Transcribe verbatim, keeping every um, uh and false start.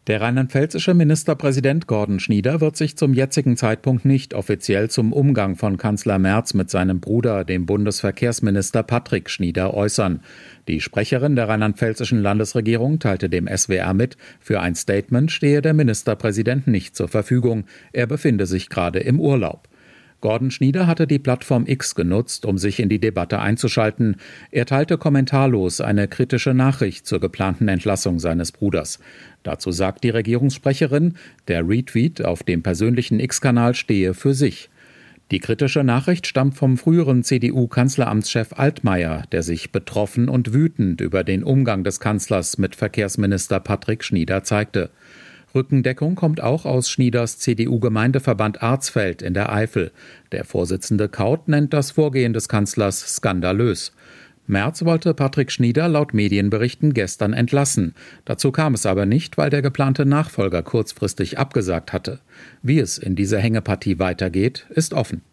Der rheinland-pfälzische Ministerpräsident Gordon Schnieder wird sich zum jetzigen Zeitpunkt nicht offiziell zum Umgang von Kanzler Merz mit seinem Bruder, dem Bundesverkehrsminister Patrick Schnieder, äußern. Die Sprecherin der rheinland-pfälzischen Landesregierung teilte dem S W R mit, für ein Statement stehe der Ministerpräsident nicht zur Verfügung. Er befinde sich gerade im Urlaub. Gordon Schnieder hatte die Plattform X genutzt, um sich in die Debatte einzuschalten. Er teilte kommentarlos eine kritische Nachricht zur geplanten Entlassung seines Bruders. Dazu sagt die Regierungssprecherin, der Retweet auf dem persönlichen X-Kanal stehe für sich. Die kritische Nachricht stammt vom früheren C D U-Kanzleramtschef Altmaier, der sich betroffen und wütend über den Umgang des Kanzlers mit Verkehrsminister Patrick Schnieder zeigte. Rückendeckung kommt auch aus Schnieders C D U-Gemeindeverband Arzfeld in der Eifel. Der Vorsitzende Kaut nennt das Vorgehen des Kanzlers skandalös. Merz wollte Patrick Schnieder laut Medienberichten gestern entlassen. Dazu kam es aber nicht, weil der geplante Nachfolger kurzfristig abgesagt hatte. Wie es in dieser Hängepartie weitergeht, ist offen.